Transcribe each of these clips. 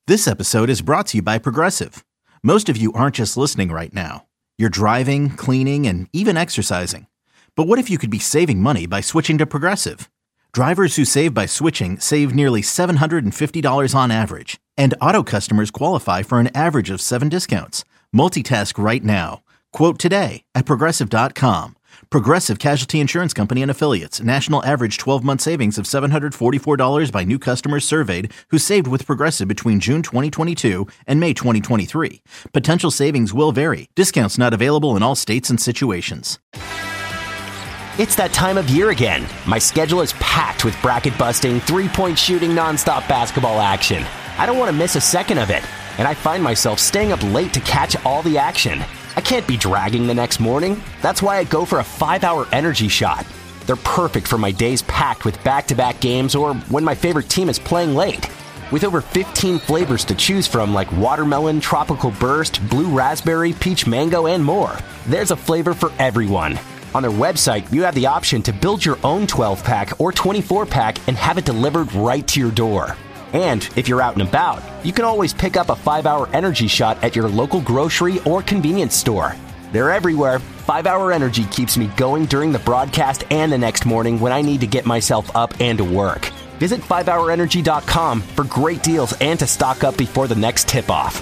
This episode is brought to you by Progressive. Most of you aren't just listening right now. You're driving, cleaning, and even exercising. But what if you could be saving money by switching to Progressive? Drivers who save by switching save nearly $750 on average. And auto customers qualify for an average of 7 discounts. Multitask right now. Quote today at Progressive.com. Progressive Casualty Insurance Company and Affiliates. National average 12-month savings of $744 by new customers surveyed who saved with Progressive between June 2022 and May 2023. Potential savings will vary. Discounts not available in all states and situations. It's that time of year again. My schedule is packed with bracket-busting, three-point shooting, nonstop basketball action. I don't want to miss a second of it, and I find myself staying up late to catch all the action. I can't be dragging the next morning. That's why I go for a 5-hour energy shot. They're perfect for my days packed with back-to-back games or when my favorite team is playing late. With over 15 flavors to choose from like watermelon, tropical burst, blue raspberry, peach mango, and more, there's a flavor for everyone. On their website, you have the option to build your own 12-pack or 24-pack and have it delivered right to your door. And if you're out and about, you can always pick up a 5-hour energy shot at your local grocery or convenience store. They're everywhere. 5-hour energy keeps me going during the broadcast and the next morning when I need to get myself up and to work. Visit 5hourenergy.com for great deals and to stock up before the next tip-off.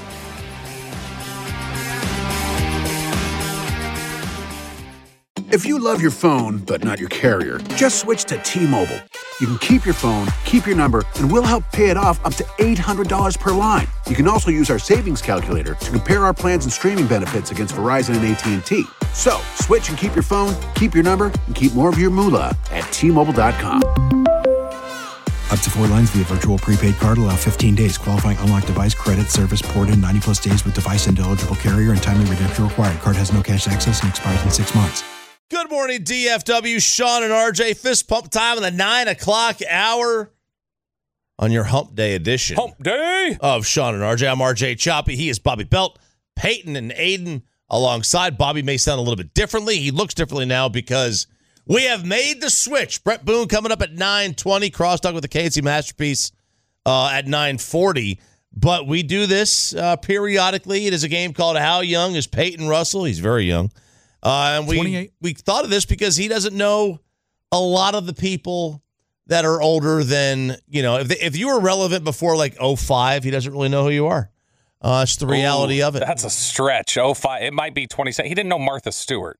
If you love your phone, but not your carrier, just switch to T-Mobile. You can keep your phone, keep your number, and we'll help pay it off up to $800 per line. You can also use our savings calculator to compare our plans and streaming benefits against Verizon and AT&T. So, switch and keep your phone, keep your number, and keep more of your moolah at T-Mobile.com. Up to 4 lines via virtual prepaid card. Allow 15 days. Qualifying unlocked device credit service ported 90-plus days with device and eligible carrier and timely redemption required. Card has no cash access and expires in 6 months. Good morning, DFW. Sean and RJ. Fist pump time in the 9 o'clock hour on your Hump Day edition. Hump Day of Sean and RJ. I'm RJ Choppy. He is Bobby Belt. Peyton and Aiden alongside. Bobby may sound a little bit differently. He looks differently now because we have made the switch. Brett Boone coming up at 9:20. Crosstalk with the KC Masterpiece at 9:40. But we do this periodically. It is a game called How Young is Peyton Russell? He's very young. And we thought of this because he doesn't know a lot of the people that are older than, if you were relevant before like 05, he doesn't really know who you are. It's the reality of it. That's a stretch. 05, it might be 27. He didn't know Martha Stewart.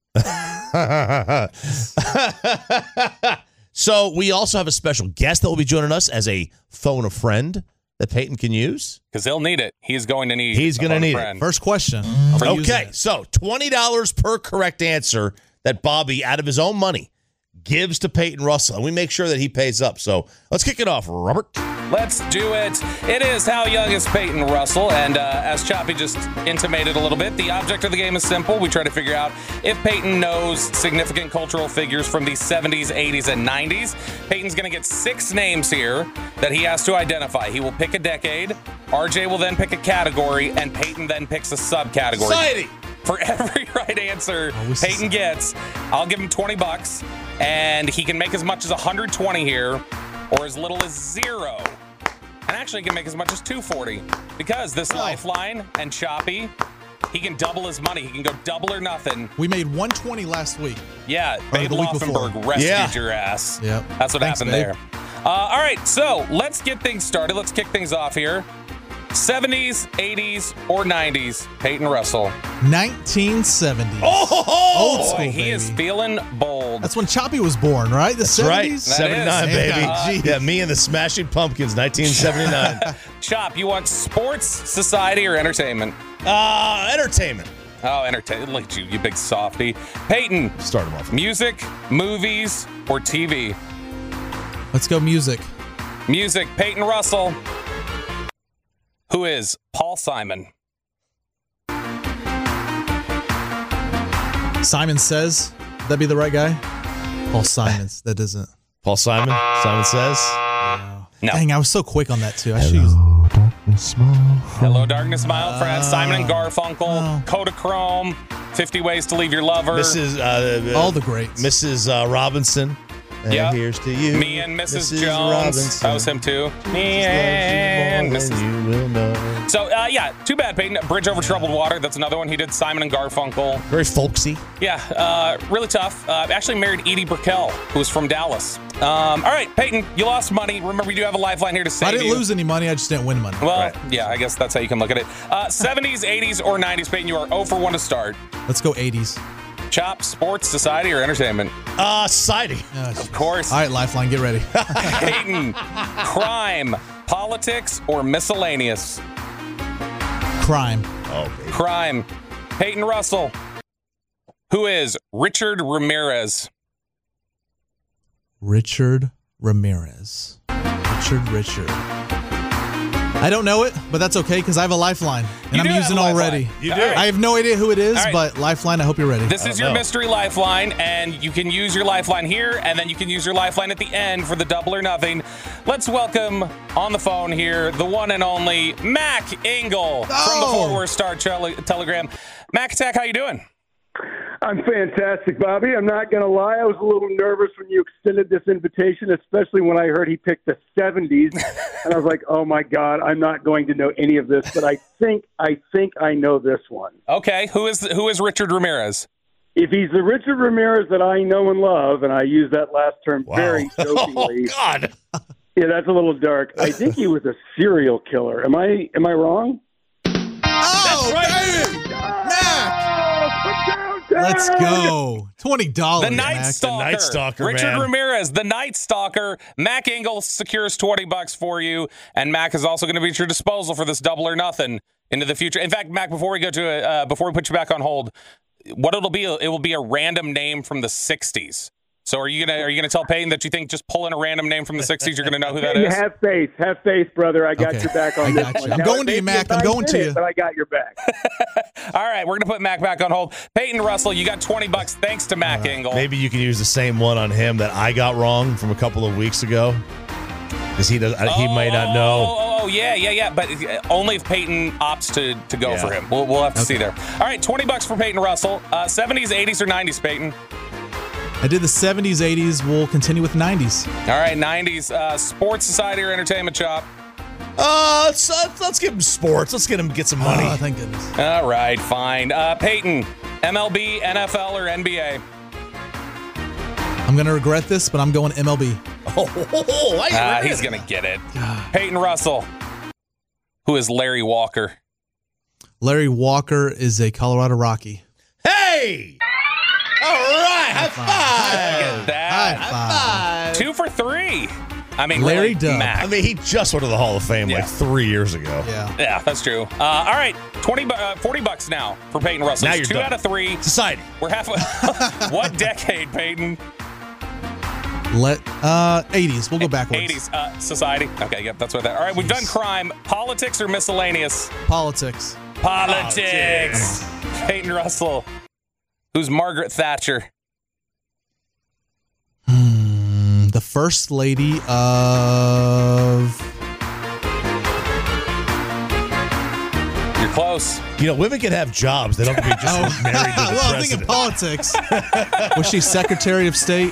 So we also have a special guest that will be joining us as a phone a friend that Peyton can use. Because he'll need it. He's going to need it. First question. Okay, so $20 per correct answer that Bobby, out of his own money, gives to Peyton Russell. And we make sure that he pays up. So let's kick it off, Robert. Let's do it. It is How Young is Peyton Russell. And as Choppy just intimated a little bit, the object of the game is simple. We try to figure out if Peyton knows significant cultural figures from the 70s, 80s, and 90s. Peyton's going to get 6 names here that he has to identify. He will pick a decade. RJ will then pick a category. And Peyton then picks a subcategory. Exciting. For every right answer Peyton gets, I'll give him $20. And he can make as much as 120 here, or as little as 0. And actually he can make as much as 240. Because this lifeline and Choppy, he can double his money. He can go double or nothing. We made 120 last week. Yeah, Babe Laufenberg rescued your ass. Yep. That's what happened there. All right, so let's get things started. Let's kick things off here. 70s, 80s, or 90s, Peyton Russell. 1970s. Old school, he is feeling bold. That's when Choppy was born, right? The 70s? Right, 79, baby. Yeah, me and the Smashing Pumpkins, 1979. Chop, you want sports, society, or entertainment? Entertainment. Oh, entertainment. Look at you, you big softy. Peyton. Start him off. Music, movies, or TV? Let's go music. Music, Peyton Russell. Who is Paul Simon? Simon Says. Would that be the right guy? Paul Simons. That doesn't. Paul Simon? Simon Says? No. Dang, I was so quick on that, too. I should Hello, darkness, smile. Hello, Darkness, my old friend. Simon and Garfunkel. Kodachrome. 50 Ways to Leave Your Lover. Mrs. all the greats. Mrs. Robinson. Yep. Here's to you. Me and Mrs. Jones. Robinson. That was him too. Me and Mrs. You will know. So, too bad, Peyton. Bridge Over Troubled Water. That's another one. He did Simon and Garfunkel. Very folksy. Yeah, really tough. Actually married Edie Brickell, who was from Dallas. All right, Peyton, you lost money. Remember, you do have a lifeline here to save you. I didn't lose any money. I just didn't win money. Well, yeah, I guess that's how you can look at it. 70s, 80s, or 90s, Peyton, you are 0 for 1 to start. Let's go 80s. Chop, sports, society, or entertainment? Society. Of course. All right, Lifeline, get ready. Peyton, crime, politics, or miscellaneous? Crime. Oh, baby. Crime. Peyton Russell. Who is Richard Ramirez? Richard Ramirez. Richard. I don't know it, but that's okay because I have a lifeline, and I'm using it already. You do. I have no idea who it is, All right. but Lifeline, I hope you're ready. This is your mystery lifeline, and you can use your lifeline here, and then you can use your lifeline at the end for the double or nothing. Let's welcome on the phone here the one and only Mac Engel from the Fort Worth Star Telegram. Mac Attack, how you doing? I'm fantastic, Bobby. I'm not going to lie. I was a little nervous when you extended this invitation, especially when I heard he picked the 70s. And I was like, oh, my God, I'm not going to know any of this. But I think I know this one. Okay. Who is Richard Ramirez? If he's the Richard Ramirez that I know and love, and I use that last term very jokingly. Oh, God. Yeah, that's a little dark. I think he was a serial killer. Am I wrong? Oh, baby! Mac! Let's go. $20. The Night Stalker. The Night Stalker, Richard man. Ramirez, the Night Stalker. Mac Engel secures $20 for you, and Mac is also going to be at your disposal for this double or nothing into the future. In fact, Mac, before we put you back on hold, what it'll be, it will be a random name from the 60s. So are you gonna tell Peyton that you think just pulling a random name from the 60s, you're gonna know who that is? Have faith, brother. I got your back on this one. I'm going to you, Mac. I'm going to you. But I got your back. All right, we're gonna put Mac back on hold. Peyton Russell, you got $20 thanks to Mac Engel. Maybe you can use the same one on him that I got wrong from a couple of weeks ago. Because he might not know. Oh, yeah. But only if Peyton opts to go for him. We'll have to see there. All right, $20 for Peyton Russell. 70s, 80s, or 90s, Peyton? I did the 70s, 80s. We'll continue with 90s. All right, 90s. Sports, society, or entertainment, Chop? Let's give him sports. Let's get some money. Oh, thank goodness. All right, fine. Peyton, MLB, NFL, or NBA? I'm going to regret this, but I'm going MLB. He's going to get it. Peyton Russell. Who is Larry Walker? Larry Walker is a Colorado Rocky. Hey! All right, high five! Look at that. High five. 2 for 3. I mean, Larry really, Dub. Mac. I mean, he just went to the Hall of Fame like 3 years ago. Yeah, that's true. All right, $40 now for Peyton Russell. Now It's you're 2 done. out of 3. Society. We're halfway. What decade, Peyton? 80s. We'll go backwards. 80s. Society. Okay, yep, that's what that. All right, we've done crime, politics, or miscellaneous. Politics. Politics. Peyton Russell. Who's Margaret Thatcher? The first lady of... You're close. You know, women can have jobs. They don't have to be just married to the well, I'm president. thinking politics. Was she Secretary of State?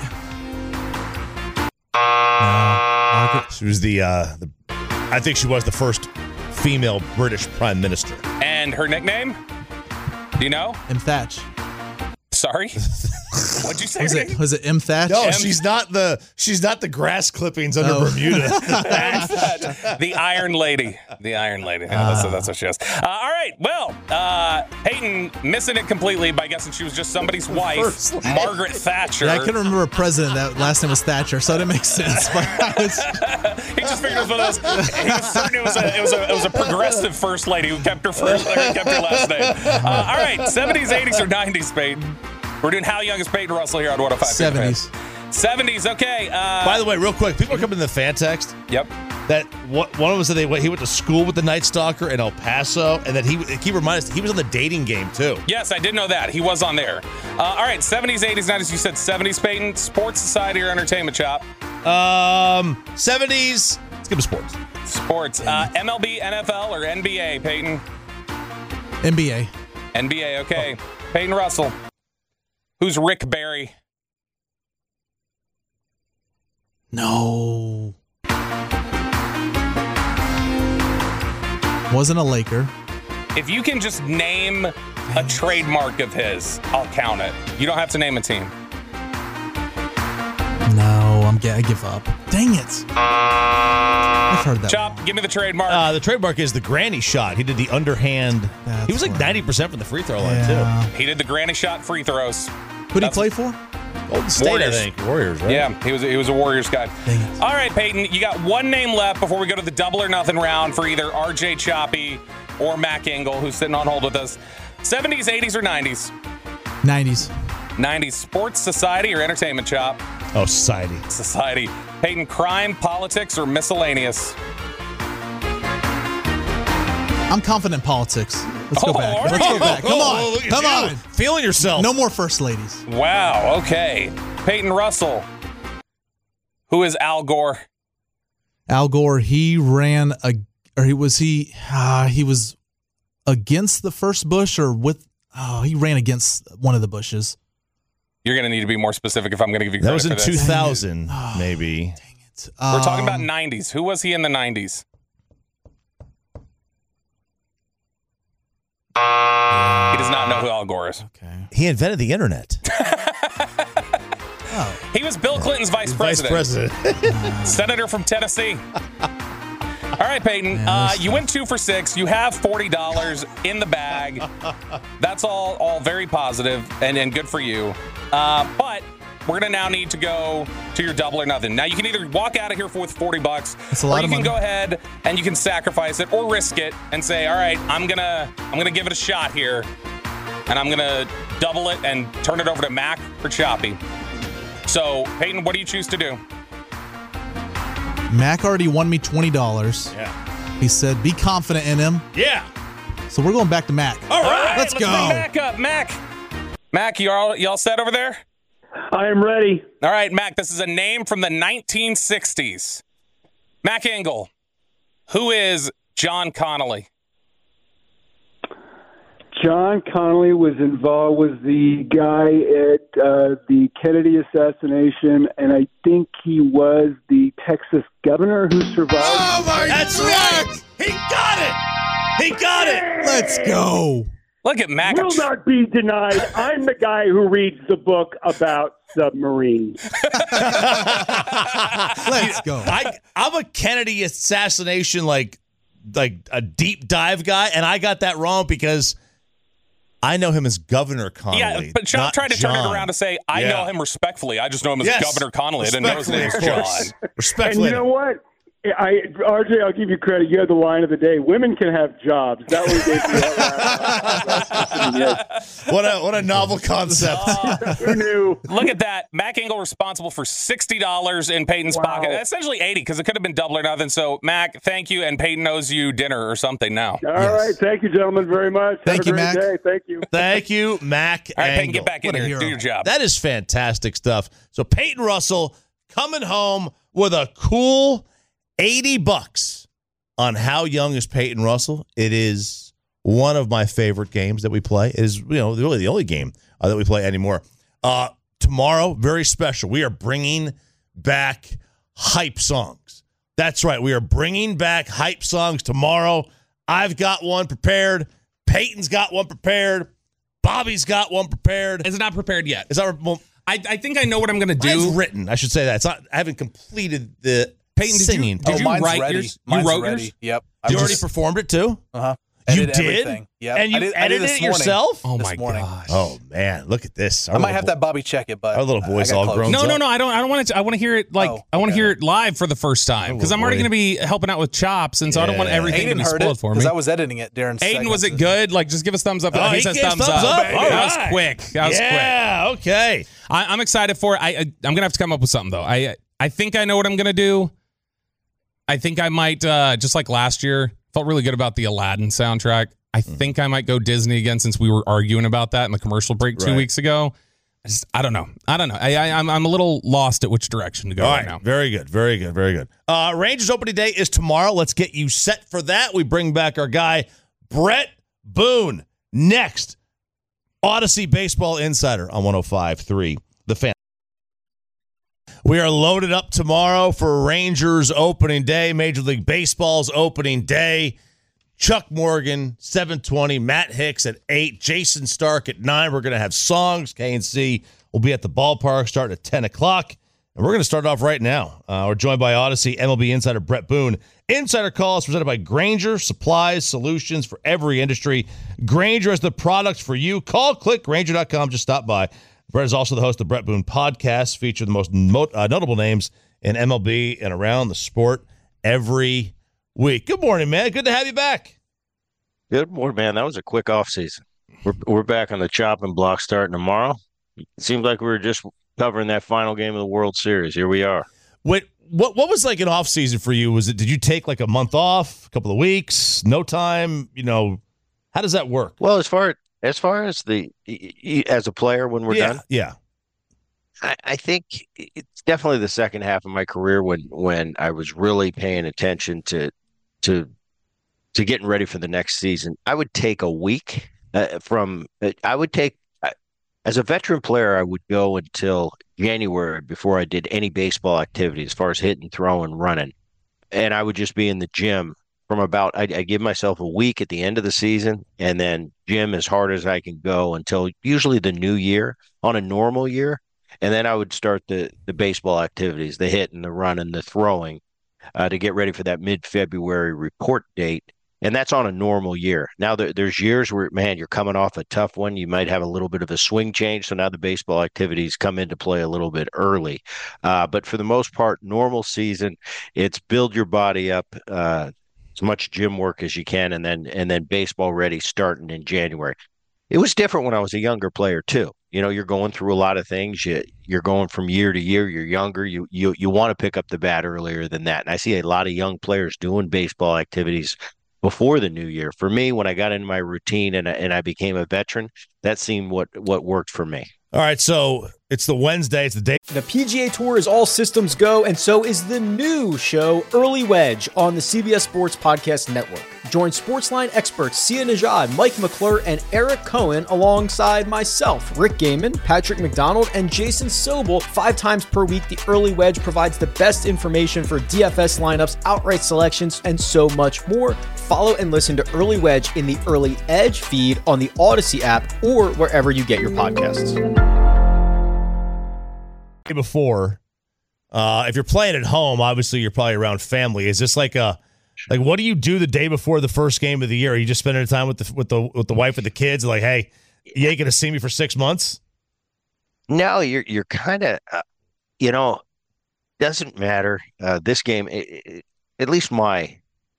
No. She was I think she was the first female British prime minister. And her nickname? Do you know? M. Thatch. Sorry? What'd you say? Was it M. Thatch? No, she's not the grass clippings under Bermuda. The Iron Lady. The Iron Lady. Yeah, that's what she is. All right. Well, Peyton missing it completely by guessing she was just somebody's wife, Margaret Thatcher. Yeah, I couldn't remember a president that last name was Thatcher, so it didn't make sense. But he just figured it was one of those. He was certain it was a progressive first lady who kept her last name. All right. 70s, 80s, or 90s, Peyton? We're doing How Young is Peyton Russell here on 105. 70s. 70s, okay. By the way, real quick, people are coming in the fan text. Yep. That one of them said he went to school with the Night Stalker in El Paso, and that he reminded us he was on the Dating Game too. Yes, I did know that. He was on there. All right, 70s, 80s, 90s. You said 70s, Peyton. Sports, society, or entertainment, Chop? 70s. Let's give him sports. Sports. MLB, NFL, or NBA, Peyton? NBA. NBA, okay. Peyton Russell. Who's Rick Barry? No. Wasn't a Laker. If you can just name a trademark of his, I'll count it. You don't have to name a team. No, I give up. Dang it. I've heard that. Chop, give me the trademark. The trademark is the granny shot. He did the underhand. He was like 90% from the free throw line, too. He did the granny shot free throws. Who'd he play for? Golden State, Warriors. I think. Warriors, right? Yeah, he was a Warriors guy. All right, Peyton, you got one name left before we go to the double or nothing round for either RJ Choppy or Mac Engel, who's sitting on hold with us. 70s, 80s, or 90s? 90s. 90s. Sports, society, or entertainment, Chop? Oh, society. Society. Peyton, crime, politics, or miscellaneous? I'm confident in politics. Let's go back. Let's go back. Come on. Look at Come you. on. Feeling yourself. No more first ladies. Wow, okay. Peyton Russell. Who is Al Gore? Al Gore, he ran he was against the first Bush or with he ran against one of the Bushes. You're going to need to be more specific if I'm going to give you credit That was in for this. 2000, maybe. Dang it. We're talking about 90s. Who was he in the 90s? He does not know who Al Gore is. Okay. He invented the internet. He was Bill Clinton's vice president. Senator from Tennessee. All right, Peyton. You went 2 for 6. You have $40 in the bag. That's all very positive and good for you. But we're going to now need to go to your double or nothing. Now, you can either walk out of here with $40, That's a lot or you of can money. go ahead and you can sacrifice it or risk it and say, all right, I'm gonna give it a shot here, and I'm going to double it and turn it over to Mac or Choppy. So, Peyton, what do you choose to do? Mac already won me $20. Yeah. He said, be confident in him. Yeah. So we're going back to Mac. All right. Let's go. Bring Mac up. Mac, you all set over there? I am ready. All right, Mac, this is a name from the 1960s. Mac Engel. Who is John Connolly? John Connolly was the guy at the Kennedy assassination, and I think he was the Texas governor who survived. Oh, my That's right. He got it. He got it. Let's go. Look at Mac. Will not be denied. I'm the guy who reads the book about submarines. Let's go. I'm a Kennedy assassination like a deep dive guy, and I got that wrong because I know him as Governor Connolly. Yeah, but Sean tried to turn it around to say, I know him respectfully. I just know him as Governor Connolly. I didn't know his name was John. Respectfully. And you know what? RJ, I'll give you credit. You had the line of the day. Women can have jobs. That was What a novel concept. Who knew? Look at that. Mac Engel responsible for $60 in Peyton's pocket. Essentially 80 because it could have been double or nothing. So, Mac, thank you, and Peyton owes you dinner or something now. All right. Thank you, gentlemen, very much. Thank you, Have a great day. Thank you. Thank you, Mac. All right, Peyton, Engel. get back in here. Do your job. That is fantastic stuff. So Peyton Russell coming home with a cool $80 on How Young is Peyton Russell. It is one of my favorite games that we play. It is, really the only game that we play anymore. Tomorrow, very special. We are bringing back hype songs. That's right. We are bringing back hype songs tomorrow. I've got one prepared. Peyton's got one prepared. Bobby's got one prepared. It's not prepared yet. Is that well, I think I know what I'm going to do. It's written. I should say that. It's not. I haven't completed the Peyton, singing. did you mine's write ready. yours? Mine's you wrote ready. yours? Yep. You already performed it too? Uh-huh. You Edited did? everything. Yep. And you I did edited this it morning. yourself? Oh This my morning. gosh. Oh man, look at this. I might have that Bobby check it, but our little boy's I got all close. grown. No. I don't want it. I want to hear it I want to hear it live for the first time because I'm already going to be helping out with Chops, and so I don't want everything to Aiden be heard spoiled it for me. because I was editing it during. Aiden, was it segments. good? Like, just give us thumbs up. Oh, he says thumbs up. All That was right. quick. That was quick. Yeah, okay. I'm excited for it. I'm going to have to come up with something, though. I think I know what I'm going to do. I think I might, just like last year, felt really good about the Aladdin soundtrack. I think I might go Disney again since we were arguing about that in the commercial break 2 weeks ago. I don't know. I'm a little lost at which direction to go right now. Very good. Rangers opening day is tomorrow. Let's get you set for that. We bring back our guy, Brett Boone, next. Odyssey Baseball Insider on 105.3 The Fan. We are loaded up tomorrow for Rangers opening day, Major League Baseball's opening day. Chuck Morgan, 7:20, Matt Hicks at 8, Jason Stark at 9. We're going to have songs. KNC will be at the ballpark starting at 10 o'clock. And we're going to start off right now. We're joined by Odyssey MLB insider Brett Boone. Insider Call is presented by Grainger, supplies, solutions for every industry. Grainger has the products for you. Call, click, Grainger.com. Just stop by. Brett is also the host of the Brett Boone podcast, featuring the most notable names in MLB and around the sport every week. Good morning, man. Good to have you back. Good morning, man. That was a quick off season. We're back on the chopping block starting tomorrow. It seems like we were just covering that final game of the World Series. Here we are. What was like an off season for you? Did you take like a month off, a couple of weeks, no time? How does that work? Well, as far as as a player when we're done, yeah. I think it's definitely the second half of my career when I was really paying attention to getting ready for the next season. I would take a week as a veteran player, I would go until January before I did any baseball activity as far as hitting, throwing, running. And I would just be in the gym from I give myself a week at the end of the season and then gym as hard as I can go until usually the new year on a normal year. And then I would start the baseball activities, the hitting, the running, the throwing, to get ready for that mid-February report date. And that's on a normal year. Now, there's years where, man, you're coming off a tough one. You might have a little bit of a swing change. So now the baseball activities come into play a little bit early. But for the most part, normal season, it's build your body up, as much gym work as you can, and then baseball ready starting in January. It was different when I was a younger player, too. You're going through a lot of things. You're going from year to year. You're younger. You want to pick up the bat earlier than that. And I see a lot of young players doing baseball activities before the new year. For me, when I got into my routine and I became a veteran, that seemed what worked for me. All right, so it's the Wednesday. It's the day. The PGA Tour is all systems go, and so is the new show, Early Wedge, on the CBS Sports Podcast Network. Join Sportsline experts Sia Nejad, Mike McClure, and Eric Cohen alongside myself, Rick Gaiman, Patrick McDonald, and Jason Sobel 5 times per week. The Early Wedge provides the best information for DFS lineups, outright selections, and so much more. Follow and listen to Early Wedge in the Early Edge feed on the Odyssey app or wherever you get your podcasts. Before, if you're playing at home, obviously you're probably around family. Is this like what do you do the day before the first game of the year? Are you just spending time with the wife and the kids? Like, hey, you ain't gonna see me for 6 months? No, you're kind of, doesn't matter. This game, at least my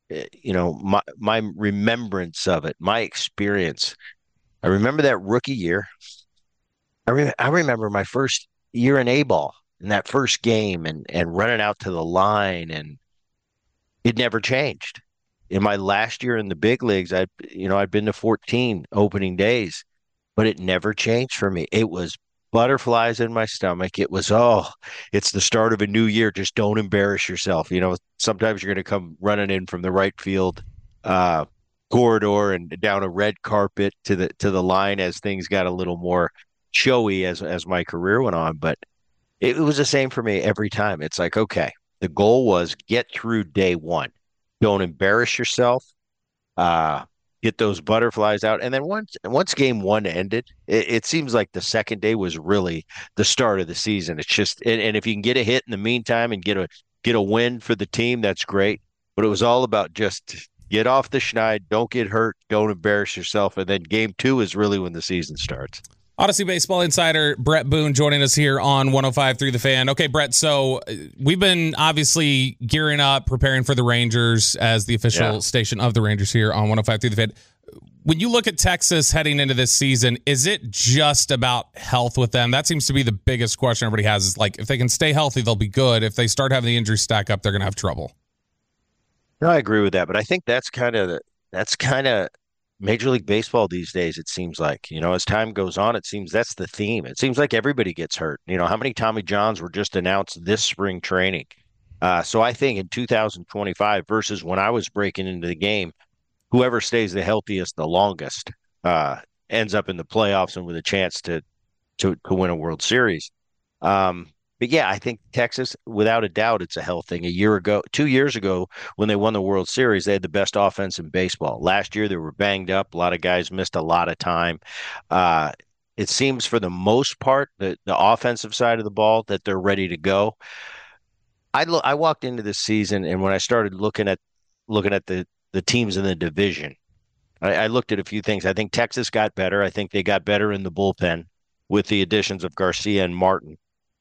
remembrance of it, my experience. I remember that rookie year. I remember my first year in A-ball in that first game and running out to the line, and it never changed. In my last year in the big leagues, I'd been to 14 opening days, but it never changed for me. It was butterflies in my stomach. It was, it's the start of a new year. Just don't embarrass yourself. Sometimes you're going to come running in from the right field corridor and down a red carpet to the line as things got a little more showy as my career went on, but it was the same for me every time. It's like, okay, the goal was get through day one. Don't embarrass yourself. Get those butterflies out. And then once game one ended, it seems like the second day was really the start of the season. It's just, and if you can get a hit in the meantime and get a win for the team, that's great. But it was all about just get off the schneid, don't get hurt, don't embarrass yourself. And then game 2 is really when the season starts. Odyssey Baseball Insider Brett Boone joining us here on 105.3 The Fan. Okay, Brett, so we've been obviously gearing up, preparing for the Rangers as the official station of the Rangers here on 105.3 The Fan. When you look at Texas heading into this season, is it just about health with them? That seems to be the biggest question everybody has, is like, if they can stay healthy, they'll be good. If they start having the injuries stack up, they're going to have trouble. No, I agree with that, but I think that's kind of Major League Baseball these days. It seems like, as time goes on, it seems that's the theme. It seems like everybody gets hurt. How many Tommy Johns were just announced this spring training? So I think in 2025 versus when I was breaking into the game, whoever stays the healthiest the longest ends up in the playoffs and with a chance to win a World Series. But yeah, I think Texas, without a doubt, it's a health thing. 2 years ago, when they won the World Series, they had the best offense in baseball. Last year, they were banged up. A lot of guys missed a lot of time. It seems for the most part, the offensive side of the ball, that they're ready to go. I walked into this season, and when I started looking at the teams in the division, I looked at a few things. I think Texas got better. I think they got better in the bullpen with the additions of Garcia and Martin.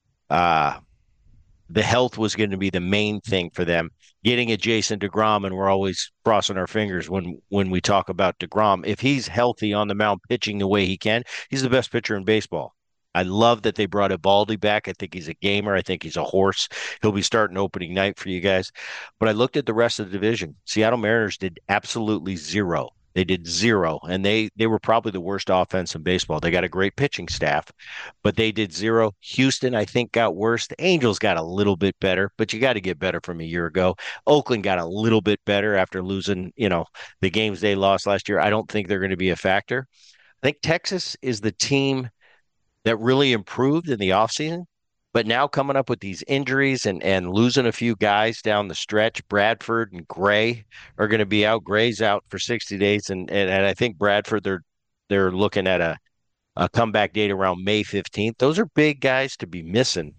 The health was going to be the main thing for them. Getting a Jason DeGrom, and we're always crossing our fingers when we talk about DeGrom. If he's healthy on the mound pitching the way he can, he's the best pitcher in baseball. I love that they brought Eovaldi back. I think he's a gamer. I think he's a horse. He'll be starting opening night for you guys. But I looked at the rest of the division. Seattle Mariners did absolutely zero. They did zero, and they were probably the worst offense in baseball. They got a great pitching staff, but they did zero. Houston, I think, got worse. The Angels got a little bit better, but you got to get better from a year ago. Oakland got a little bit better after losing, the games they lost last year. I don't think they're going to be a factor. I think Texas is the team that really improved in the offseason, but now coming up with these injuries and losing a few guys down the stretch, Bradford and Gray are going to be out. Gray's out for 60 days, and I think Bradford, they're looking at a comeback date around May 15th. Those are big guys to be missing.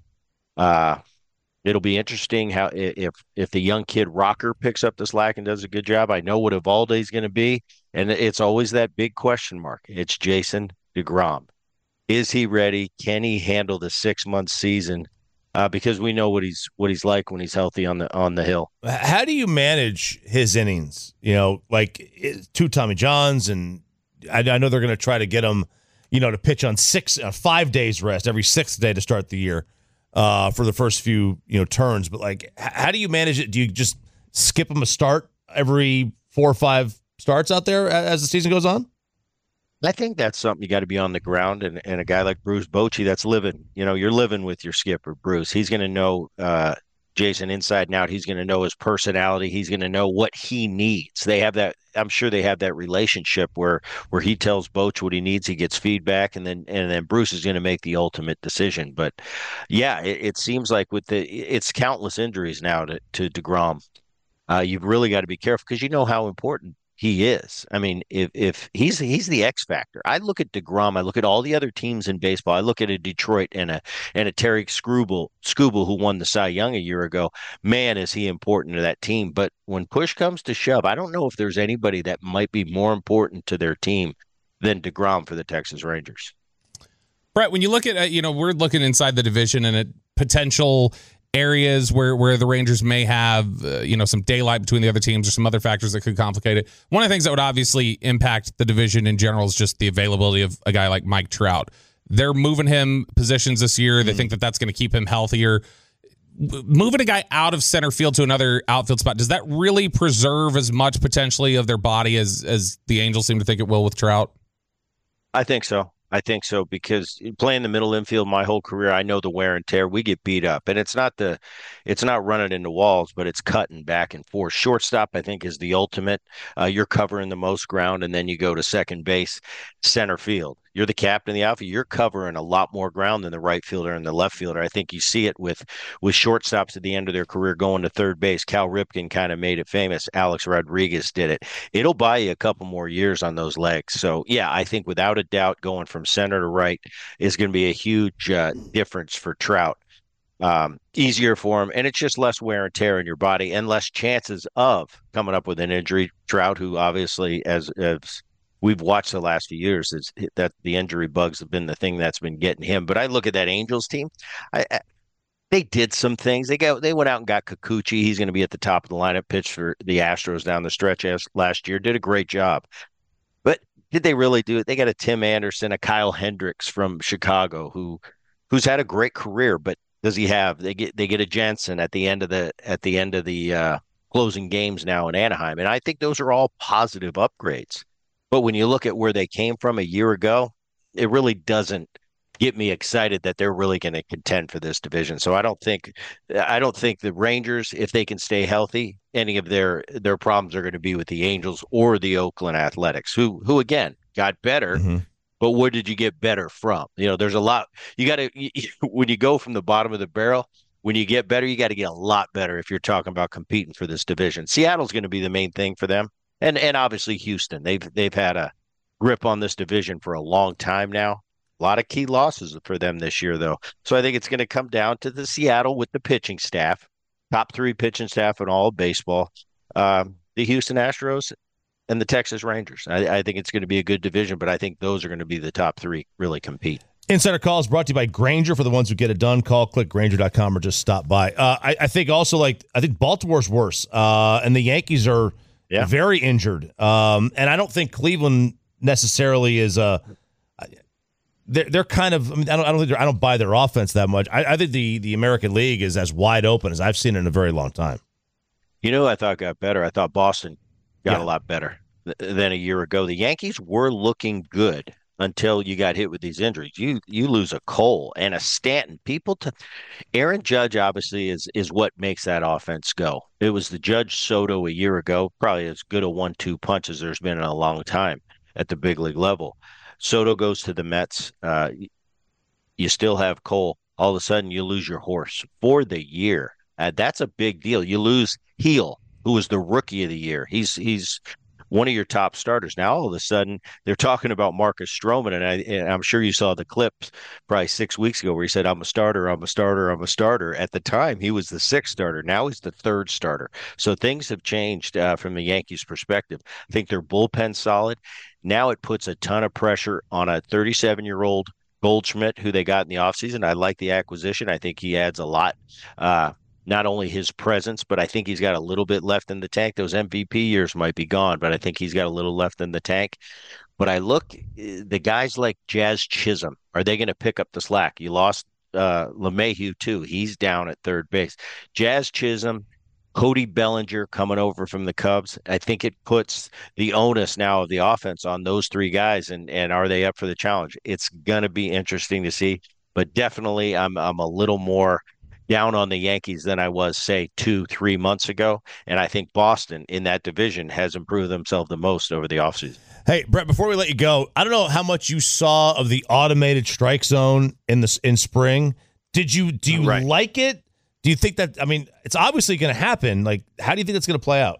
It'll be interesting how if the young kid Rocker picks up the slack and does a good job. I know what Eovaldi is going to be, and it's always that big question mark. It's Jason DeGrom. Is he ready? Can he handle the 6-month season? Because we know what he's like when he's healthy on the hill. How do you manage his innings? Like 2 Tommy Johns, and I know they're going to try to get him, to pitch on 5 days rest every 6th day to start the year for the first few turns. But like, how do you manage it? Do you just skip him a start every 4 or 5 starts out there as the season goes on? I think that's something you got to be on the ground, and a guy like Bruce Bochy that's living. You're living with your skipper, Bruce. He's going to know Jason inside and out. He's going to know his personality. He's going to know what he needs. They have that. I'm sure they have that relationship where he tells Boch what he needs. He gets feedback, and then Bruce is going to make the ultimate decision. But yeah, it seems like it's countless injuries now to DeGrom. You've really got to be careful because you know how important he is. I mean, if he's the X factor. I look at DeGrom. I look at all the other teams in baseball. I look at a Detroit and a Terry Skubal who won the Cy Young a year ago. Man, is he important to that team. But when push comes to shove, I don't know if there's anybody that might be more important to their team than DeGrom for the Texas Rangers. Brett, when you look at we're looking inside the division and at potential areas where the Rangers may have some daylight between the other teams or some other factors that could complicate it. One of the things that would obviously impact the division in general is just the availability of a guy like Mike Trout. They're moving him positions this year. They think that that's going to keep him healthier. Moving a guy out of center field to another outfield spot, does that really preserve as much potentially of their body as the Angels seem to think it will with Trout? I think so. Because playing the middle infield my whole career, I know the wear and tear. We get beat up, and it's not running into walls, but it's cutting back and forth. Shortstop, I think, is the ultimate. You're covering the most ground, and then you go to second base, center field. You're the captain of the outfield. You're covering a lot more ground than the right fielder and the left fielder. I think you see it with shortstops at the end of their career going to third base. Cal Ripken kind of made it famous. Alex Rodriguez did it. It'll buy you a couple more years on those legs. So, yeah, I think without a doubt going from center to right is going to be a huge difference for Trout. Easier for him, and it's just less wear and tear in your body and less chances of coming up with an injury. Trout, who obviously, as we've watched the last few years, is that the injury bugs have been the thing that's been getting him. But I look at that Angels team. They did some things. They went out and got Kikuchi. He's going to be at the top of the lineup. Pitched for the Astros down the stretch last year. Did a great job. But did they really do it? They got a Tim Anderson, a Kyle Hendricks from Chicago, who's had a great career. But does he have? They get a Jensen at the end of the closing games now in Anaheim, and I think those are all positive upgrades. But when you look at where they came from a year ago, it really doesn't get me excited that they're really going to contend for this division. So I don't think the Rangers, if they can stay healthy, any of their problems are going to be with the Angels or the Oakland Athletics, who again got better, but what did you get better from? There's a lot. You got to, when you go from the bottom of the barrel, when you get better, you got to get a lot better if you're talking about competing for this division. Seattle's going to be the main thing for them. And obviously Houston. They've had a grip on this division for a long time now. A lot of key losses for them this year, though. So I think it's going to come down to the Seattle with the pitching staff, top 3 pitching staff in all of baseball, the Houston Astros, and the Texas Rangers. I think it's going to be a good division, but I think those are going to be the top 3 really compete. Insider Call is brought to you by Grainger. For the ones who get it done, call, click Grainger.com, or just stop by. I think also, I think Baltimore's worse, and the Yankees are very injured. And I don't think Cleveland necessarily is they're kind of. I mean, I don't buy their offense that much. I think the American League is as wide open as I've seen it in a very long time. I thought got better. I thought Boston got a lot better than a year ago. The Yankees were looking good until you got hit with these injuries. You lose a Cole and a Stanton. Aaron Judge obviously is what makes that offense go. It was the Judge Soto a year ago, probably as good a 1-2 punch as there's been in a long time at the big league level. Soto goes to the Mets. You still have Cole. All of a sudden, you lose your horse for the year. That's a big deal. You lose Heel, who was the rookie of the year. He's one of your top starters. Now, all of a sudden, they're talking about Marcus Stroman, and I'm sure you saw the clips probably 6 weeks ago where he said, I'm a starter. At the time, he was the 6th starter. Now he's the 3rd starter. So things have changed from the Yankees' perspective. I think their bullpen's solid. Now it puts a ton of pressure on a 37-year-old Goldschmidt, who they got in the offseason. I like the acquisition. I think he adds a lot. Not only his presence, but I think he's got a little bit left in the tank. Those MVP years might be gone, but I think he's got a little left in the tank. But I look, the guys like Jazz Chisholm, are they going to pick up the slack? You lost LeMahieu, too. He's down at third base. Jazz Chisholm, Cody Bellinger coming over from the Cubs. I think it puts the onus now of the offense on those 3 guys, and are they up for the challenge? It's going to be interesting to see, but definitely I'm a little more down on the Yankees than I was, say, 2-3 months ago. And I think Boston in that division has improved themselves the most over the offseason. Hey, Brett, before we let you go, I don't know how much you saw of the automated strike zone in spring. Do you like it? Do you think that, it's obviously going to happen. How do you think it's going to play out?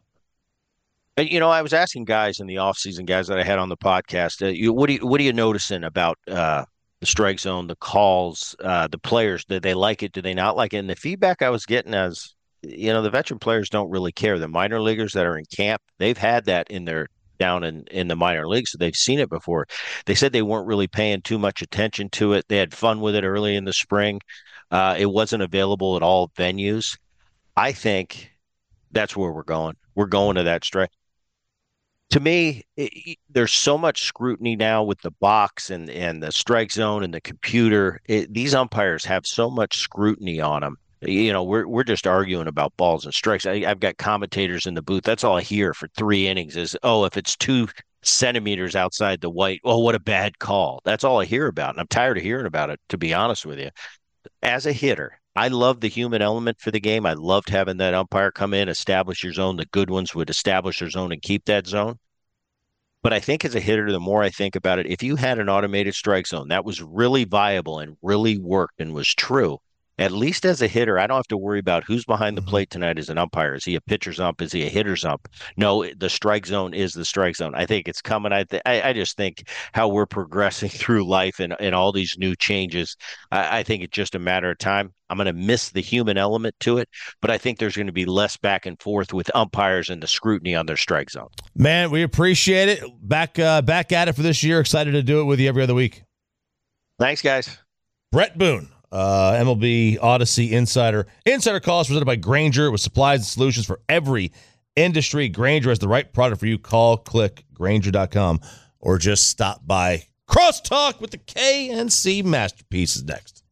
I was asking guys in the offseason, guys that I had on the podcast, what are you noticing about the strike zone, the calls, the players? Do they like it? Do they not like it? And the feedback I was getting as, the veteran players don't really care. The minor leaguers that are in camp, they've had that down in the minor leagues, so they've seen it before. They said they weren't really paying too much attention to it. They had fun with it early in the spring. It wasn't available at all venues. I think that's where we're going. We're going to that strike. To me, there's so much scrutiny now with the box and the strike zone and the computer. These umpires have so much scrutiny on them. We're just arguing about balls and strikes. I've got commentators in the booth. That's all I hear for 3 innings is, if it's 2 centimeters outside the white, what a bad call. That's all I hear about, and I'm tired of hearing about it, to be honest with you. As a hitter, I love the human element for the game. I loved having that umpire come in, establish your zone. The good ones would establish their zone and keep that zone. But I think as a hitter, the more I think about it, if you had an automated strike zone that was really viable and really worked and was true, at least as a hitter, I don't have to worry about who's behind the plate tonight as an umpire. Is he a pitcher's ump? Is he a hitter's ump? No, the strike zone is the strike zone. I think it's coming. I just think how we're progressing through life and all these new changes, I think it's just a matter of time. I'm going to miss the human element to it, but I think there's going to be less back and forth with umpires and the scrutiny on their strike zone. Man, we appreciate it. Back at it for this year. Excited to do it with you every other week. Thanks, guys. Brett Boone. MLB Odyssey Insider. Insider Calls presented by Grainger with supplies and solutions for every industry. Grainger has the right product for you. Call, click, Grainger.com, or just stop by. Crosstalk with the KNC Masterpieces next.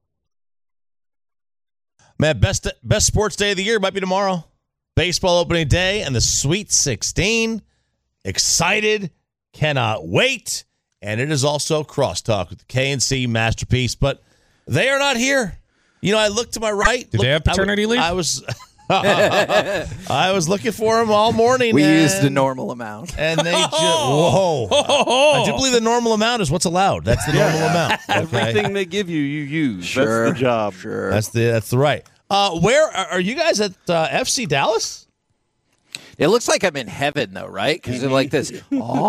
Man, best sports day of the year might be tomorrow. Baseball opening day and the Sweet 16. Excited. Cannot wait. And it is also Crosstalk with the KNC Masterpiece. But they are not here. I looked to my right. Did they have paternity leave? I was I was looking for them all morning. We used the normal amount. And they just, whoa. I do believe the normal amount is what's allowed. That's the normal amount. Okay? Everything they give you, you use. Sure. That's the job. Sure. That's the right. Where are you guys at FC Dallas? It looks like I'm in heaven, though, right? Because they're like this.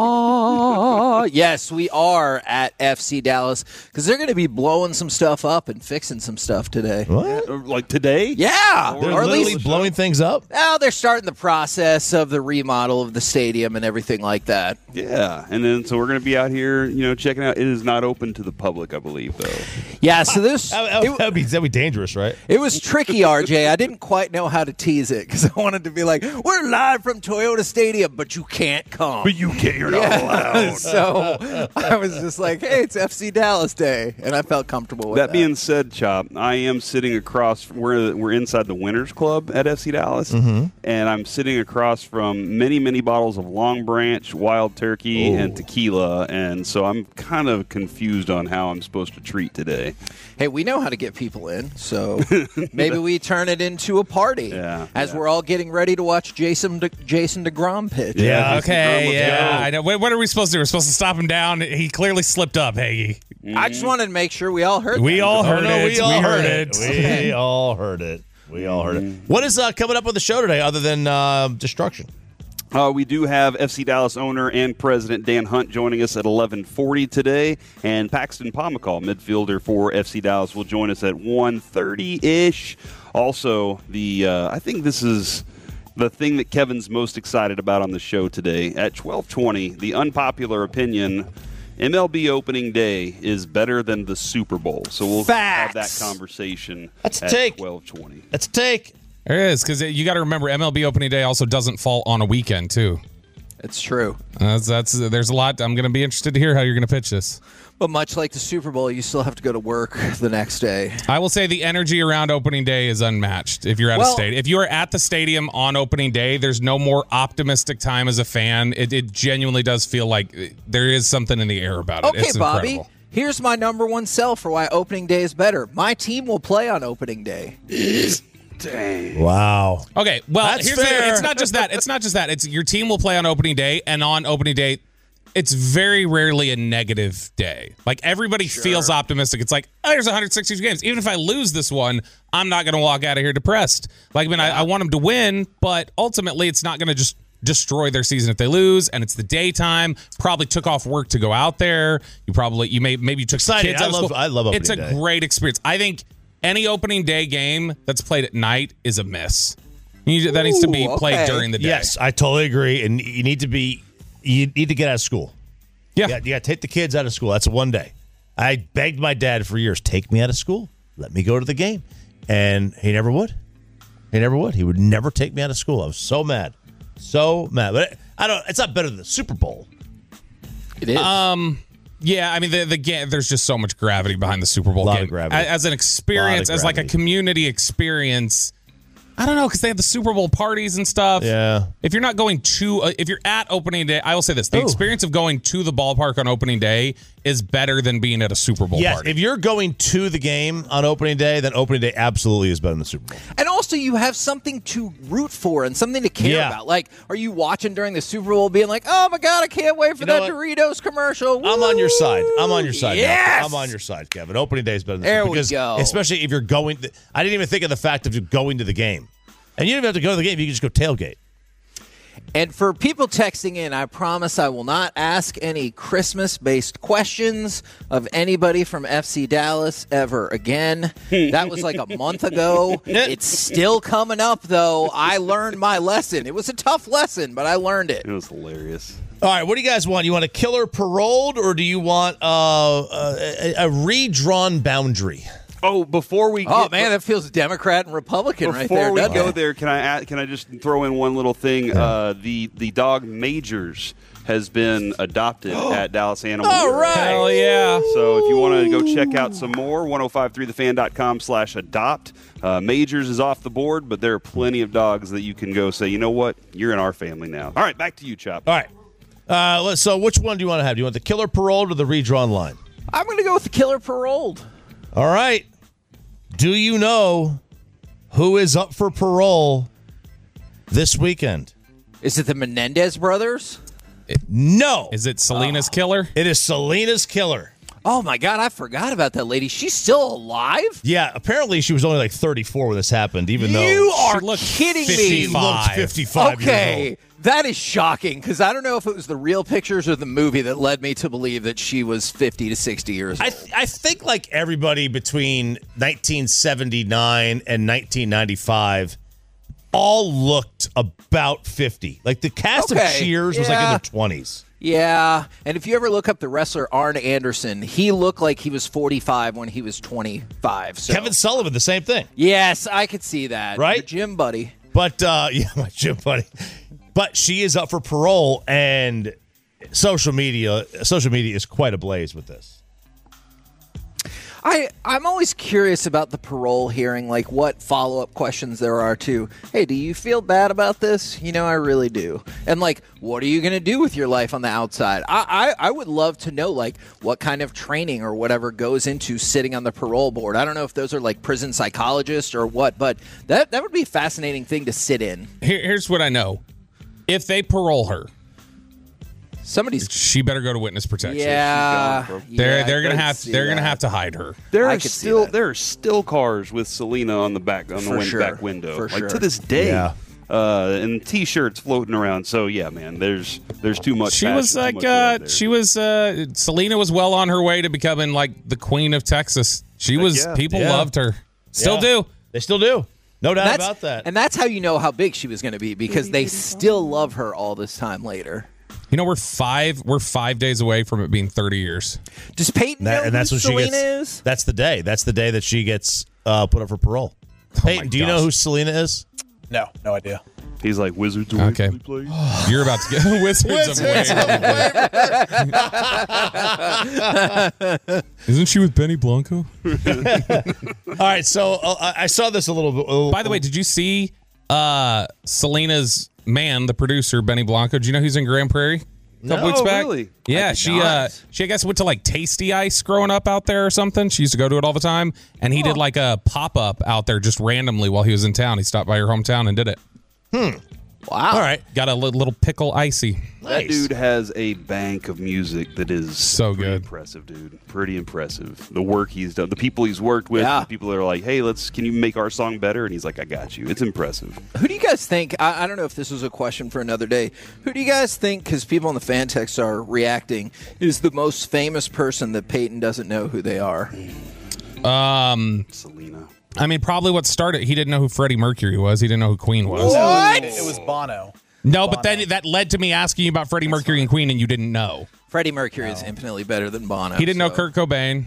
Oh, yes, we are at FC Dallas because they're going to be blowing some stuff up and fixing some stuff today. What? Like today? Yeah. They're or at literally least blowing things up? Well, they're starting the process of the remodel of the stadium and everything like that. Yeah. And then so we're going to be out here, checking out. It is not open to the public, I believe, though. Yeah, so this... That'd be dangerous, right? It was tricky, RJ. I didn't quite know how to tease it because I wanted to be like, we're live from Toyota Stadium, but you can't come. But you're not allowed. So I was just like, hey, it's FC Dallas Day, and I felt comfortable with that. That being said, Chop, I am sitting across, we're inside the Winners Club at FC Dallas, and I'm sitting across from many, many bottles of Long Branch, Wild Turkey, and tequila, and so I'm kind of confused on how I'm supposed to treat today. Hey, we know how to get people in, so maybe we turn it into a party as we're all getting ready to watch Jason DeGrom pitch. Yeah, okay, yeah. I know. What are we supposed to do? We're supposed to stop him down. He clearly slipped up, Hagee. I just wanted to make sure we all heard We all heard it. We all heard it. We all heard it. We all heard it. What is coming up on the show today other than destruction? We do have FC Dallas owner and president Dan Hunt joining us at 11:40 today, and Paxton Pomykal, midfielder for FC Dallas, will join us at 1:30-ish. Also, I think this is the thing that Kevin's most excited about on the show today. At 12:20, the unpopular opinion, MLB opening day is better than the Super Bowl. So we'll have that conversation at 12:20. That's a take. There is, because you got to remember, MLB opening day also doesn't fall on a weekend, too. It's true. There's a lot. I'm going to be interested to hear how you're going to pitch this. But much like the Super Bowl, you still have to go to work the next day. I will say the energy around opening day is unmatched. If you're at a stadium, if you are at the stadium on opening day, there's no more optimistic time as a fan. It genuinely does feel like there is something in the air about it. Okay, it's Bobby. incredible. Here's my number one sell for why opening day is better. My team will play on opening day. Dang. Wow. Okay, well, That's here's fair. it's not just that. It's not just that. It's your team will play on opening day, and on opening day, it's very rarely a negative day. Like, everybody feels optimistic. It's like, oh, there's 162 games. Even if I lose this one, I'm not going to walk out of here depressed. Like, I want them to win, but ultimately it's not going to just destroy their season if they lose, and it's the daytime. Probably took off work to go out there. Maybe you took Exciting. kids out of school. I love opening It's a day. great experience. I think any opening day game that's played at night is a miss. That needs to be played during the day. Yes, I totally agree. And you need to get out of school. Yeah. You got to take the kids out of school. That's one day. I begged my dad for years, take me out of school. Let me go to the game. And he never would. He would never take me out of school. I was so mad. But it's not better than the Super Bowl. It is. Yeah, I mean, the game, there's just so much gravity behind the Super Bowl A lot game. of gravity. As an experience, as like a community experience, I don't know, because they have the Super Bowl parties and stuff. Yeah. If you're not going to, if you're at opening day, I will say this: the experience of going to the ballpark on opening day is better than being at a Super Bowl party. If you're going to the game on opening day, then opening day absolutely is better than the Super Bowl. And also, you have something to root for and something to care about. Like, are you watching during the Super Bowl being like, oh my God, I can't wait for that Doritos commercial? I'm on your side. Yes! I'm on your side, Kevin. Opening day is better than the There Super Bowl. we Because go. especially if you're going, I didn't even think of the fact of going to the game. And you don't even have to go to the game. You can just go tailgate. And for people texting in, I promise I will not ask any Christmas-based questions of anybody from FC Dallas ever again. That was like a month ago. It's still coming up, though. I learned my lesson. It was a tough lesson, but I learned it. It was hilarious. All right, what do you guys want? You want a killer paroled, or do you want a redrawn boundary? Oh, before we Oh, man, that feels Democrat and Republican right there, Before we doesn't go it? there, can I just throw in one little thing? The dog Majors has been adopted at Dallas Animal. All right. Hell yeah. So if you want to go check out some more, 1053thefan.com/adopt. Majors is off the board, but there are plenty of dogs that you can go say, you know what, you're in our family now. All right, back to you, Chop. All right. So which one do you want to have? Do you want the killer paroled or the redrawn line? I'm going to go with the killer paroled. All right. Do you know who is up for parole this weekend. Is it the Menendez brothers? No. Is it Selena's killer? It is Selena's killer. Oh, my God. I forgot about that lady. She's still alive? Yeah, apparently she was only like 34 when this happened, even though You are she looked kidding 55. me. She looked 55 years Okay. old. That is shocking because I don't know if it was the real pictures or the movie that led me to believe that she was 50 to 60 years old. I think like everybody between 1979 and 1995 all looked about 50. Like the cast of Okay, Cheers was like in yeah. their 20s. Yeah, and if you ever look up the wrestler Arn Anderson, he looked like he was 45 when he was 25. So. Kevin Sullivan, the same thing. Yes, I could see that. Right? Your gym buddy. But, yeah, my gym buddy. But she is up for parole, and social media is quite ablaze with this. I'm always curious about the parole hearing, like what follow-up questions there are to, hey, do you feel bad about this? You know, I really do. And, like, what are you going to do with your life on the outside? I would love to know, like, what kind of training or whatever goes into sitting on the parole board. I don't know if those are, like, prison psychologists or what, but that would be a fascinating thing to sit in. Here's what I know. If they parole her, she better go to witness protection. Yeah, they're gonna have to hide her. There are still cars with Selena on the back back window, For like sure. to this day. Yeah. And T-shirts floating around. So yeah, man, there's too much. She passion, was too like, much love there. Selena was well on her way to becoming like the queen of Texas. People loved her. Still do. They still do. No doubt That's- about that. And that's how you know how big she was going to be because they still love her all this time later. You know, we're 5 days away from it being 30 years. Does Peyton know And that's who when she Selena gets. is? That's the day. That's the day that she gets put up for parole. Peyton, do you know who Selena is? No idea. He's like Wizards of Okay. Waverly Place. You're about to get Wizards of Waverly. Isn't she with Benny Blanco? All right, so I saw this a little bit. By the way, did you see Selena's man, the producer, Benny Blanco? Did you know he's in Grand Prairie a couple No, weeks back? really? Yeah, she I guess went to like Tasty Ice growing up out there or something. She used to go to it all the time, and he did like a pop-up out there just randomly while he was in town. He stopped by her hometown and did it. Wow. All right. Got a little pickle icy. That dude has a bank of music that is so pretty good. impressive, dude. Pretty impressive. The work he's done, the people he's worked with, Yeah. the people that are like, hey, can you make our song better? And he's like, I got you. It's impressive. Who do you guys think? I don't know if this was a question for another day. Who do you guys think, because people on the fan text are reacting, is the most famous person that Peyton doesn't know who they are? Selena. I mean, probably what started, he didn't know who Freddie Mercury was. He didn't know who Queen was. What? It was Bono. No, but then that led to me asking you about Freddie Mercury and Queen, and you didn't know. Freddie Mercury is infinitely better than Bono. He didn't know Kurt Cobain.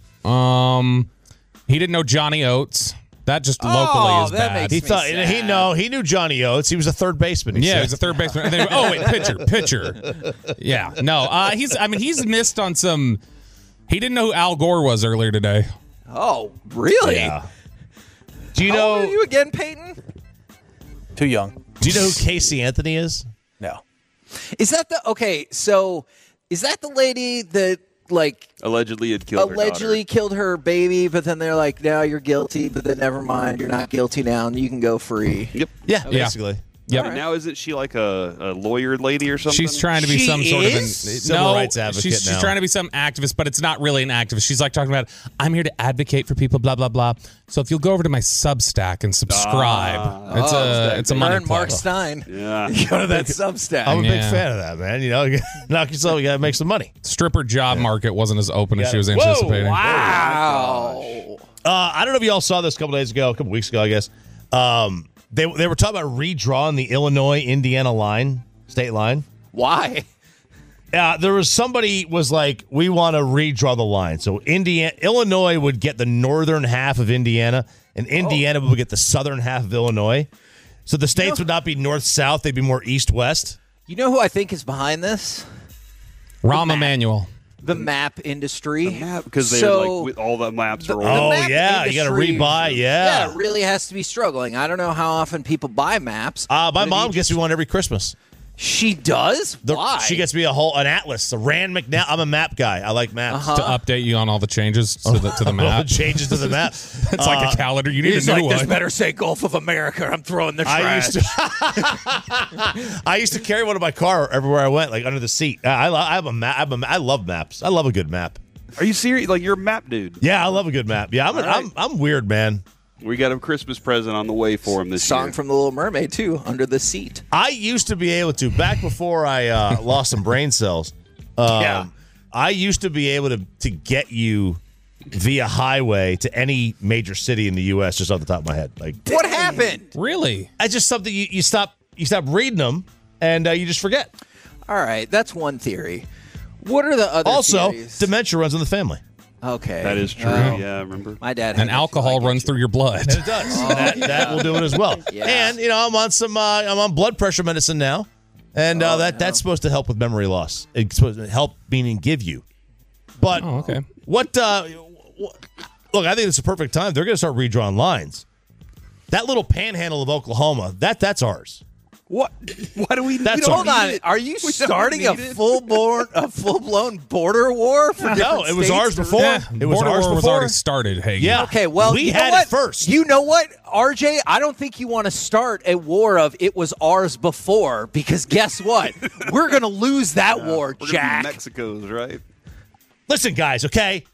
He didn't know Johnny Oates. That just locally is that bad. makes me sad. He knew Johnny Oates. He was a third baseman. Yeah, he was a third baseman. And then, oh wait, pitcher. Yeah, no. He's missed on some. He didn't know who Al Gore was earlier today. Oh, really? Yeah. Do you How know? old are you again, Peyton? Too young. Do you know who Casey Anthony is? No. Is that so is that the lady that like Allegedly had killed her daughter. killed her baby, but then they're like, now you're guilty, but then never mind, you're not guilty now and you can go free. Yep. Yeah, basically. Yep. And now isn't she like a lawyer lady or something? She's trying to be She some sort of Civil rights advocate She's now. trying to be some activist, but it's not really an activist. She's like talking about, I'm here to advocate for people, blah blah blah. So if you'll go over to my Substack and subscribe, it's a money Learn play. Mark Stein. Yeah. Go to that Substack. I'm a big Yeah. fan of that, man. You know, knock yourself. You gotta make some money. Stripper job market wasn't as open as she was Whoa, anticipating. Wow. I don't know if y'all saw this a couple weeks ago, I guess. They were talking about redrawing the Illinois-Indiana state line. Why? There was somebody was like, we want to redraw the line. So Illinois would get the northern half of Indiana, and Indiana would get the southern half of Illinois. So the states would not be north-south; they'd be more east-west. You know who I think is behind this? Rahm Emanuel. The map industry. Because they're like with all the maps are the all. map you got to industry- rebuy. Yeah, it really has to be struggling. I don't know how often people buy maps. My but if mom you gets me one every Christmas. She does? Why? She gets me an atlas, a Rand McNally. I'm a map guy. I like maps. To update you on all the changes to the map. All the changes to the map. It's like a calendar. You need a new one. This better say Gulf of America. I'm throwing the trash. I used to carry one in my car everywhere I went, like under the seat. I love maps. I love a good map. Are you serious? Like, you're a map dude? Yeah, I love a good map. Yeah, I'm weird, man. We got a Christmas present on the way for him this year. Song from The Little Mermaid, too, Under the Seat. I used to be able to, back before I lost some brain cells, I used to be able to get you via highway to any major city in the U.S. just off the top of my head. Like, what happened? Really? It's just something you stop reading them, and you just forget. All right, that's one theory. What are the other theories? Dementia runs in the family. Okay. That is true. Yeah, I remember. My dad. And alcohol runs through your blood. And it does. That will do it as well. Yeah. And I'm on blood pressure medicine now, and that's supposed to help with memory loss. It's supposed to help, meaning give you. But okay. Look, I think it's a perfect time. They're going to start redrawing lines. That little panhandle of Oklahoma, that's ours. What? Why do we? Hold on. Are you starting a full-blown border war? No, it was ours before. Yeah, it was border ours war before. was already started. Hey, yeah. Okay. Well, we had it first. You know what, RJ? I don't think you want to start a war of it was ours before, because guess what? We're going to lose that war, Jack. Mexico's, right? Listen, guys. Okay.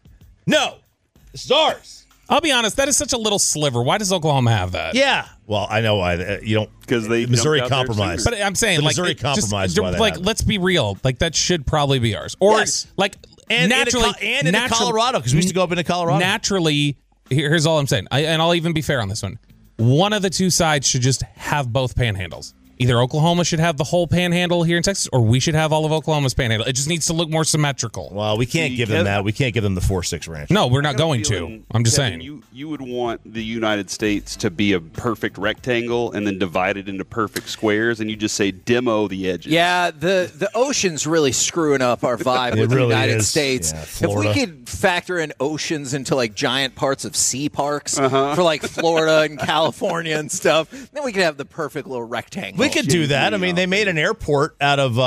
No, this is ours. I'll be honest. That is such a little sliver. Why does Oklahoma have that? Yeah. Well, I know why. You don't, because they Missouri jumped out there compromise. sooner. But I'm saying, The like, Missouri compromise is why they have it. let's be real. Like, that should probably be ours. Or Yes. like, And naturally, into Colorado, because we used to go up into Colorado. Naturally, here's all I'm saying, and I'll even be fair on this one. One of the two sides should just have both panhandles. Either Oklahoma should have the whole panhandle here in Texas, or we should have all of Oklahoma's panhandle. It just needs to look more symmetrical. Well, we can't give them that. We can't give them the 4-6 ranch. No, we're not going to. I'm just Kevin, saying. You would want the United States to be a perfect rectangle and then divide it into perfect squares, and you just say demo the edges. Yeah, the ocean's really screwing up our vibe with the really United is. States. Yeah, If Florida. we could factor in oceans into like giant parts of sea parks for like Florida and California and stuff, then we could have the perfect little rectangle. We could do that. I mean, they made an airport out of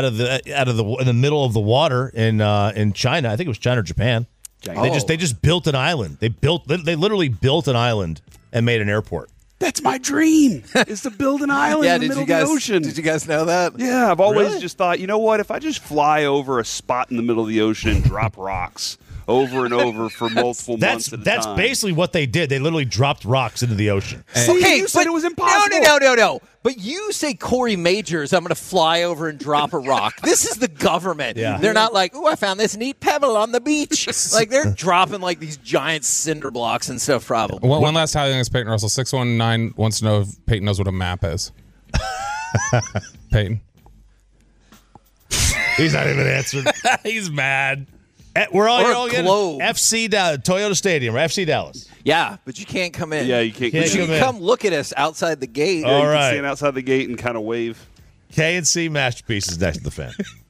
in the middle of the water in China. I think it was China or Japan. They just built an island. They literally built an island and made an airport. That's my dream, is to build an island in the middle of the ocean. Did you guys know that? Yeah, I've always just thought, you know what, if I just fly over a spot in the middle of the ocean and drop rocks over and over for multiple months at a time. That's basically what they did. They literally dropped rocks into the ocean. Okay, you said it was impossible. No. But you say Corey Majors, I'm going to fly over and drop a rock. This is the government. Yeah. They're not like, oh, I found this neat pebble on the beach. Like, they're dropping like these giant cinder blocks and stuff, probably. One last how young is Peyton Russell? 619 wants to know if Peyton knows what a map is. Peyton. He's not even answered. He's mad. We're all Or here a all again. globe. FC Dallas, Toyota Stadium, or FC Dallas. Yeah, but you can't come in. Yeah, you can't But you come can in. come look at us outside the gate. All You right. can stand outside the gate and kind of wave. K&C Masterpiece is next to the fan.